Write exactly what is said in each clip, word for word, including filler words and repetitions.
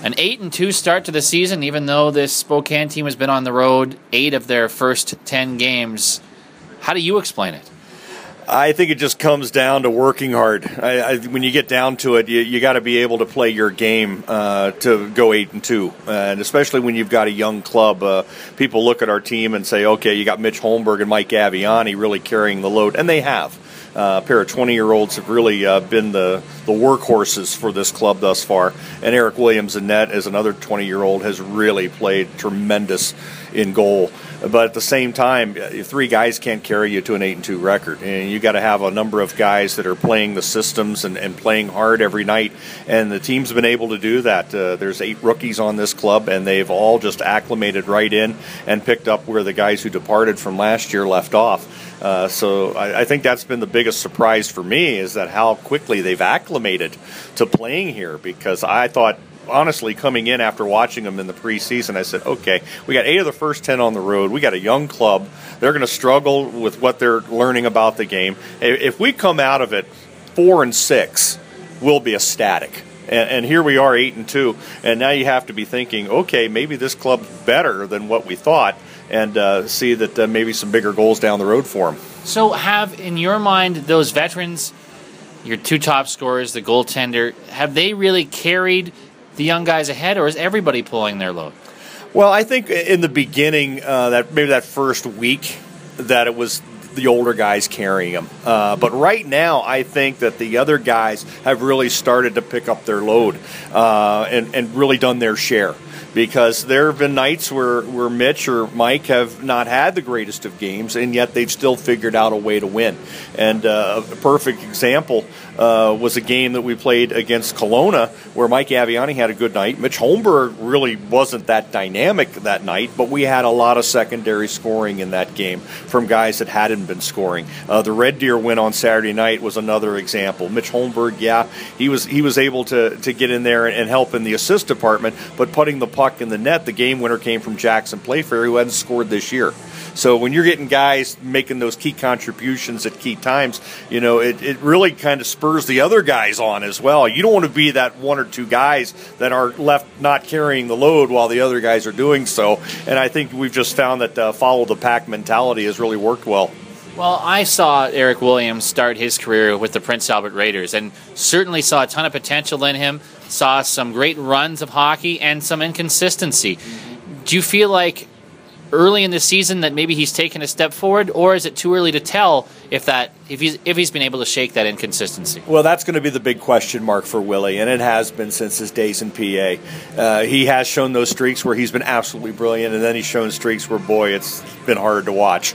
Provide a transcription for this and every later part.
An eight and two start to the season, even though this Spokane team has been on the road eight of their first ten games. How do you explain it? I think it just comes down to working hard. I, I, when you get down to it, you, you got to be able to play your game uh, to go eight and two, uh, and especially when you've got a young club. Uh, people look at our team and say, "Okay, you got Mitch Holmberg and Mike Aviani really carrying the load," and they have. Uh, a pair of twenty-year-olds have really uh, been the, the workhorses for this club thus far. And Eric Williams in net, as another twenty-year-old, has really played tremendous in goal. But at the same time, three guys can't carry you to an eight and two record. And you got to have a number of guys that are playing the systems and, and playing hard every night. And the team's been able to do that. Uh, there's eight rookies on this club, and they've all just acclimated right in and picked up where the guys who departed from last year left off. Uh, so I, I think that's been the biggest surprise for me, is that how quickly they've acclimated to playing here. Because I thought, honestly, coming in after watching them in the preseason, I said, okay, we got eight of the first ten on the road. We got a young club. They're going to struggle with what they're learning about the game. If we come out of it four and six, we'll be ecstatic. And, and here we are, eight and two, and now you have to be thinking, okay, maybe this club's better than what we thought, and uh, see that uh, maybe some bigger goals down the road for them. So have, in your mind, those veterans, your two top scorers, the goaltender, have they really carried the young guys ahead, or is everybody pulling their load? Well, I think in the beginning, uh, that maybe that first week, that it was the older guys carrying them. Uh, but right now, I think that the other guys have really started to pick up their load uh, and, and really done their share. Because there have been nights where, where Mitch or Mike have not had the greatest of games, and yet they've still figured out a way to win. And uh, a perfect example uh, was a game that we played against Kelowna, where Mike Aviani had a good night. Mitch Holmberg really wasn't that dynamic that night, but we had a lot of secondary scoring in that game from guys that hadn't been scoring. Uh, the Red Deer win on Saturday night was another example. Mitch Holmberg, yeah, he was he was able to, to get in there and help in the assist department, but putting the puck in the net, the game winner came from Jackson Playfair, who hadn't scored this year. So when you're getting guys making those key contributions at key times, you know, it, it really kind of spurs the other guys on as well. You don't want to be that one or two guys that are left not carrying the load while the other guys are doing so. And I think we've just found that uh, follow the pack mentality has really worked well. Well, I saw Eric Williams start his career with the Prince Albert Raiders and certainly saw a ton of potential in him, saw some great runs of hockey and some inconsistency. Do you feel like early in the season that maybe he's taken a step forward, or is it too early to tell if that if he's if he's been able to shake that inconsistency? Well, that's going to be the big question mark for Willie, and it has been since his days in P A. Uh, he has shown those streaks where he's been absolutely brilliant, and then he's shown streaks where, boy, it's been hard to watch.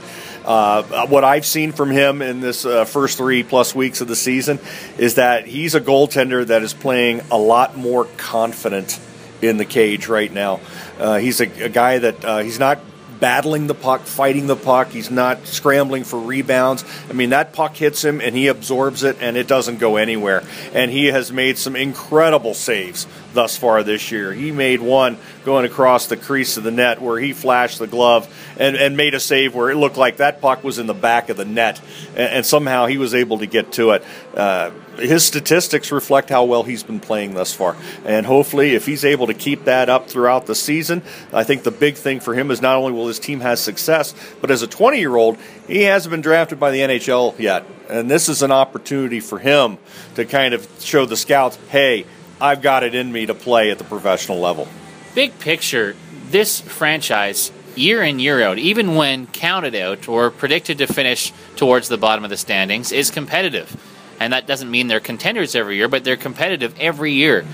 Uh, what I've seen from him in this uh, first three-plus weeks of the season is that he's a goaltender that is playing a lot more confident in the cage right now. Uh, he's a, a guy that uh, he's not battling the puck, fighting the puck. He's not scrambling for rebounds. I mean, that puck hits him, and he absorbs it, and it doesn't go anywhere. And he has made some incredible saves thus far this year. He made one going across the crease of the net where he flashed the glove and, and made a save where it looked like that puck was in the back of the net, and, and somehow he was able to get to it. Uh, his statistics reflect how well he's been playing thus far, and hopefully if he's able to keep that up throughout the season, I think the big thing for him is not only will his team have success, but as a twenty-year-old, he hasn't been drafted by the N H L yet, and this is an opportunity for him to kind of show the scouts, hey, I've got it in me to play at the professional level. Big picture, this franchise, year in, year out, even when counted out or predicted to finish towards the bottom of the standings, is competitive. And that doesn't mean they're contenders every year, but they're competitive every year.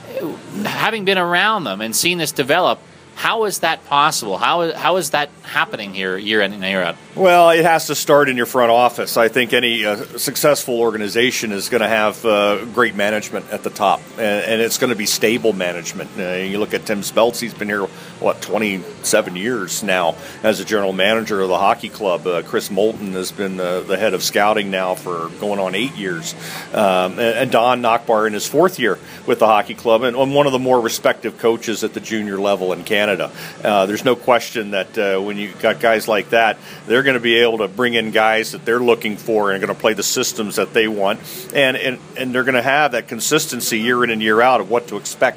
Having been around them and seen this develop, how is that possible? How, how is that happening here year in and year out? Well, it has to start in your front office. I think any uh, successful organization is going to have uh, great management at the top, and, and it's going to be stable management. Uh, you look at Tim Speltz, he's been here, what, twenty-seven years now as a general manager of the hockey club. Uh, Chris Moulton has been uh, the head of scouting now for going on eight years. Um, and, and Don Nachbar in his fourth year with the hockey club, and, and one of the more respected coaches at the junior level in Canada. Uh, there's no question that uh, when you got guys like that, they're going to be able to bring in guys that they're looking for and are going to play the systems that they want, and and, and they're going to have that consistency year in and year out of what to expect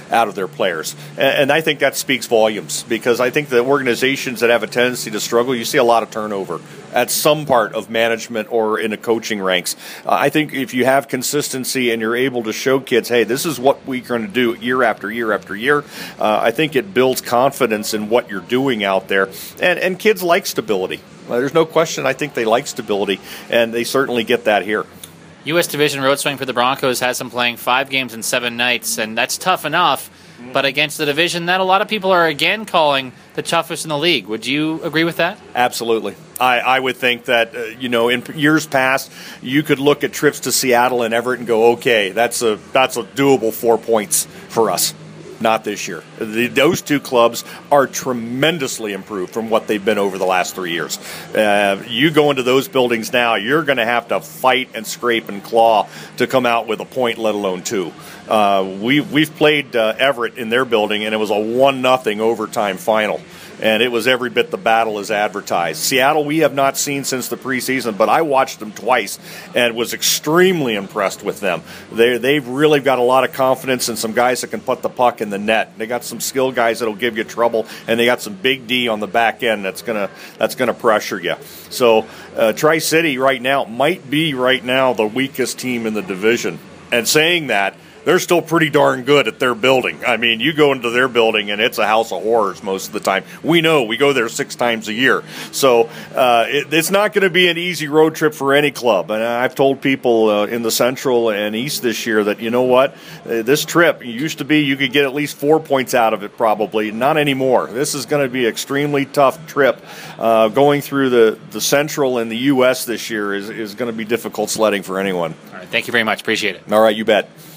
out of their players. And, and I think that speaks volumes, because I think the organizations that have a tendency to struggle, you see a lot of turnover at some part of management or in the coaching ranks. Uh, I think if you have consistency and you're able to show kids, hey, this is what we're going to do year after year after year, uh, I think it builds confidence in what you're doing out there. And, and kids like stability. Uh, there's no question. I think they like stability, and they certainly get that here. U S Division road swing for the Broncos has them playing five games in seven nights, and that's tough enough. But against the division that a lot of people are again calling the toughest in the league. Would you agree with that? Absolutely. I, I would think that, uh, you know, in years past, you could look at trips to Seattle and Everett and go, okay, that's a that's a doable four points for us. Not this year. The, those two clubs are tremendously improved from what they've been over the last three years. Uh, you go into those buildings now, you're going to have to fight and scrape and claw to come out with a point, let alone two. Uh, we, we've played uh, Everett in their building, and it was a one nothing overtime final. And it was every bit the battle as advertised. Seattle, we have not seen since the preseason, but I watched them twice and was extremely impressed with them. They, they've really got a lot of confidence and some guys that can put the puck in the net. They got some skilled guys that'll give you trouble, and they got some big D on the back end that's gonna that's gonna pressure you. So uh, Tri-City right now might be right now the weakest team in the division. And saying that, they're still pretty darn good at their building. I mean, you go into their building, and it's a house of horrors most of the time. We know. We go there six times a year. So uh, it, it's not going to be an easy road trip for any club. And I've told people uh, in the Central and East this year that, you know what, uh, this trip used to be you could get at least four points out of it probably. Not anymore. This is going to be an extremely tough trip. Uh, going through the, the Central and the U S this year is, is going to be difficult sledding for anyone. All right. Thank you very much. Appreciate it. All right. You bet.